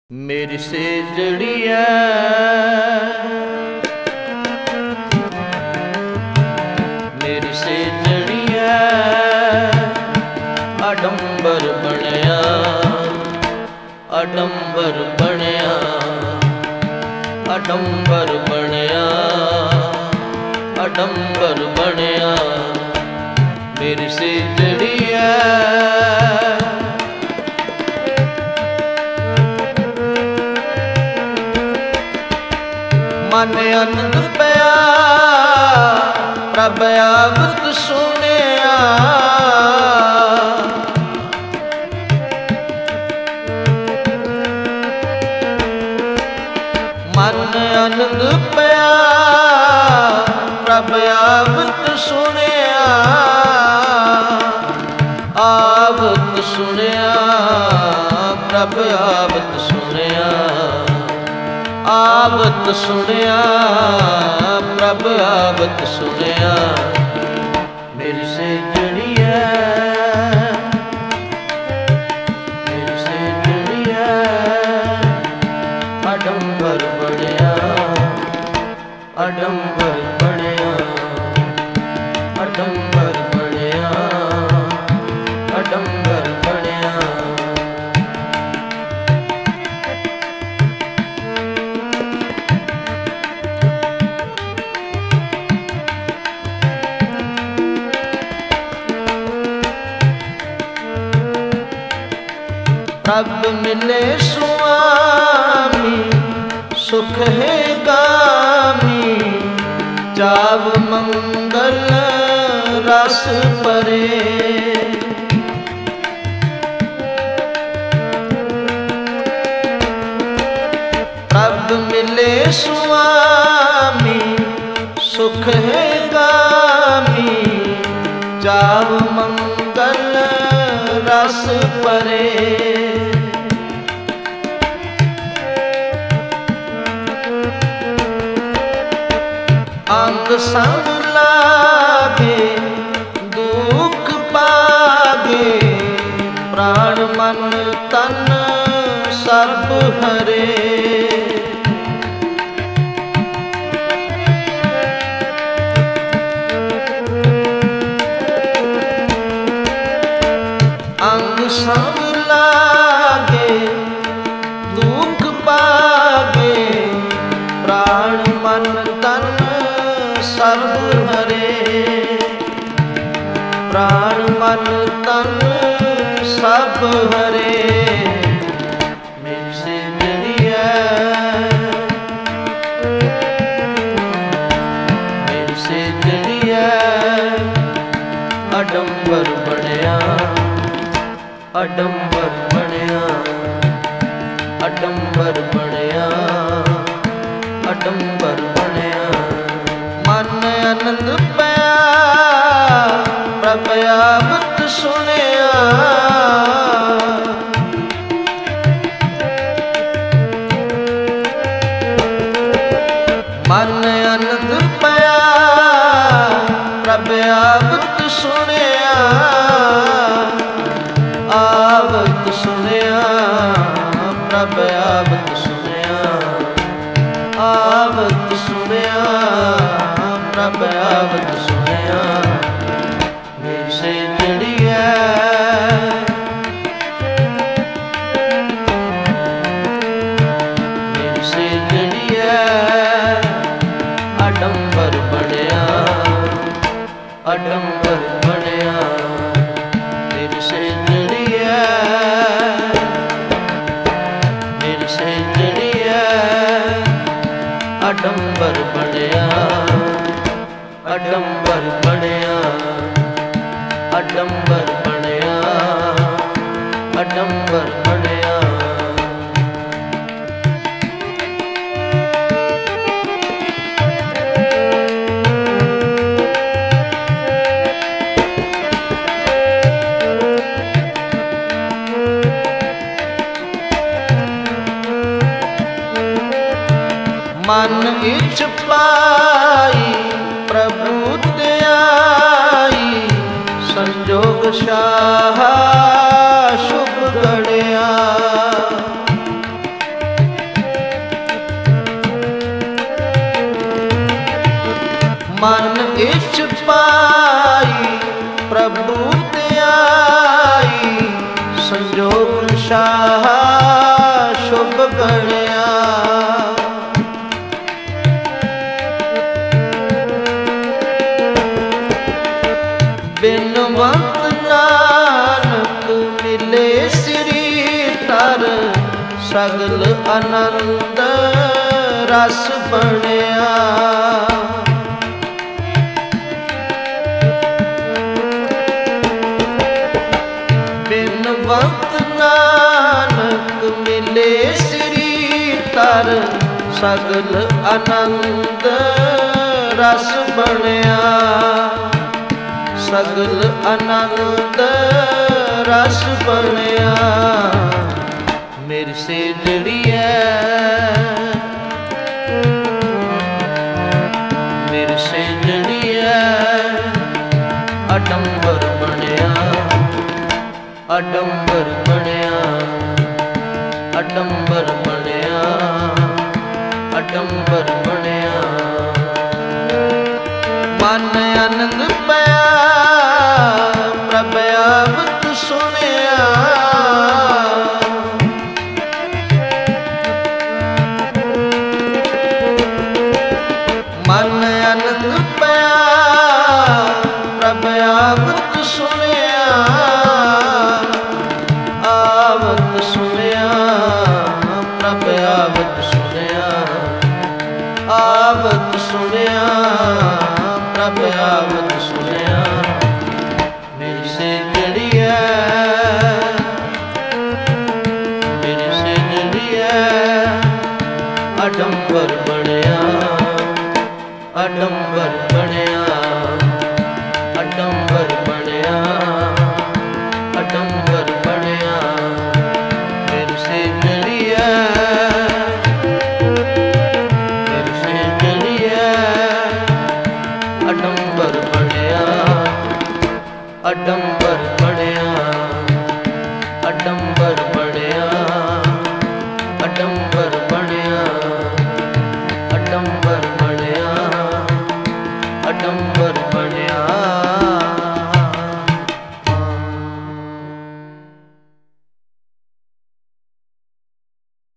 ਮੇਰੀ ਸੇਜੜੀਐ ਮੇਰੀ ਸੇਜੜੀਐ ਅਡੰਬਰ ਬਣਿਆ ਅਡੰਬਰ ਬਣਿਆ ਅਡੰਬਰ ਬਣਿਆ ਅਡੰਬਰ ਬਣਿਆ ਮੇਰੀ ਸੇਜੜੀਐ ਮਨ ਅਨੰਦ ਪਿਆ ਪ੍ਰਭ ਆਵਤ ਸੁਣਿਆ ਮਨ ਅਨੰਦ ਪਿਆ ਪ੍ਰਭ ਆਵਤ ਸੁਣਿਆ ਆਵਤ ਸੁਣਿਆ ਪ੍ਰਭ ਆਵਤ ਸੁਣਿਆ ਆਵਤ ਸੁਣਿਆ ਪ੍ਰਭ ਆਵਤ ਸੁਣਿਆ ਮੇਰੀ ਸੇਜੜੀਐ ਮੇਰੀ ਸੇਜੜੀਐ ਅਡੰਬਰ ਬਣਿਆ ਅਡੰਬਰ ਬਣਿਆ ਅਡੰਬਰ ਬਣਿਆ ਅਡੰਬਰ ਬਣਿਆ ਪ੍ਰਭ ਮਿਲੇ ਸੁਆਮੀ ਸੁਖ ਹੈ ਗਾਮੀ ਚਾਵ ਮੰਗਲ ਰਸ ਪਰੇ ਪ੍ਰਭ ਮਿਲੇ ਸੁਆਮੀ ਸੁਖ ਹੈ ਗਾਮੀ ਚਾਵ ਮੰਗਲ ਰਸ ਪਰੇ ਅੰਗ ਸੰਗ ਲਾਗੇ ਦੁਖ ਪਾਗੇ ਪ੍ਰਾਣ ਮਨ ਤਨ ਸਭ ਹਰੇ ਅੰਗ ਸੰਗ ਲਾਗੇ ਦੁਖ ਪਾਗੇ ਪ੍ਰਾਣ ਮਨ ਤਨ ਸਰਬ ਹਰੇ ਪ੍ਰਾਣ ਮਨ ਤਨ ਸਭ ਹਰੇ ਮੇਰੀ ਸੇਜੜੀਐ ਮੇਰੀ ਸੇਜੜੀਐ ਅਡੰਬਰ ਬਣਿਆ ਅਡੰਬਰ ਬਣਿਆ ਅਡੰਬਰ ਬਣਿਆ ਅਡੰਬਰ ਬਣਿਆ ਮਨ ਅਨੰਦ ਪਿਆ ਪ੍ਰਭ ਆਵਤ ਸੁਣਿਆ ਮਨ ਅਨੰਦ ਪਿਆ ਪ੍ਰਭ ਆਵਤ ਸੁਣਿਆ ਆਵਤ ਸੁਣਿਆ ਪ੍ਰਭ ਆਵਤ ਸੁਣਿਆ ਆਵਤ ਸੁਣਿਆ ਪ੍ਰਭ ਆਵਤ ਸੁਣਿਆ ਮੇਰੀ ਸੇਜੜੀਐ ਮੇਰੀ ਸੇਜੜੀਐ ਅਡੰਬਰ ਬਣਿਆ ਅਡੰਬਰ ਬਣਿਆ ਮੇਰੀ ਸੇਜੜੀਐ ਮੇਰੀ ਸੇਜੜੀਐ ਅਡੰਬਰ ਬਣਿਆ ਅਡੰਬਰ ਬਣਿਆ ਅਡੰਬਰ ਬਣਿਆ ਅਡੰਬਰ ਬਣਿਆ ਮਨ ਇਛ ਪਾਈ ਪ੍ਰਭੂ ਤੇ ਆਈ ਸੰਜੋਗ ਸ਼ਾਹ ਸ਼ੁਭ ਗੜਿਆ ਮਨ ਇਛ ਪਾਈ ਪ੍ਰਭੂ ਤੇ ਆਈ, ਸੰਜੋਗ ਸ਼ਾਹ ਸ਼ੁਭ ਗਣਿਆ। ਬਿਨਵੰਤ ਨਾਨਕ ਮਿਲੇ ਸ੍ਰੀ ਧਰ, ਸਗਲ ਆਨੰਦ ਰਸ ਬਣਿਆ। ਬਿਨਵੰਤ ਨਾਨਕ ਮਿਲੇ ਸ੍ਰੀ ਧਰ, ਸਗਲ ਆਨੰਦ ਰਸ ਬਣਿਆ। ਸਗਲ ਆਨੰਦ ਰਸ ਬਣਿਆ। ਮੇਰੀ ਸੇਜੜੀਐ ਮੇਰੀ ਸੇਜੜੀਐ, ਅਡੰਬਰ ਬਣਿਆ। ਅਡੰਬਰ ਬਣਿਆ। ਅਡੰਬਰ ਬਣਿਆ। ਅਡੰਬਰ ਬਣਿਆ। ਮਨ ਆਨੰਦ ਪਿਆ ਪ੍ਰਭ ਆਵਤ ਸੁਣਿਆ। ਮਨ ਆਨੰਦ ਪਿਆ ਪ੍ਰਭ ਆਵਤ ਸੁਣਿਆ। ਆਵਤ ਸੁਣਿਆ ਪ੍ਰਭ ਆਵਤ ਸੁਣਿਆ। ਆਵਤ ਸੁਣਿਆ ਪ੍ਰਭ ਆਵਤ ਸੁਣਿਆ। ਮੇਰੀ ਸੇਜੜੀਐ ਮੇਰੀ ਸੇਜੜੀਐ, ਅਡੰਬਰ ਬਣਿਆ। ਅਡੰਬਰ ਬਣਿਆ। ਅਡੰਬਰ ਬਣਿਆ। ਅਡੰਬਰ ਬਣਿਆ। ਮੇਰੀ ਸੇਜੜੀਐ ਮੇਰੀ ਸੇਜੜੀਐ, ਅਡੰਬਰ ਬਣਿਆ। ਅਡੰਬਰ ਬਣਿਆ। ਅਡੰਬਰ ਬਣਿਆ। ਅਡੰਬਰ ਬਣਿਆ। ਅਡੰਬਰ ਬਣਿਆ। ਅਡੰਬਰ ਬਣਿਆ।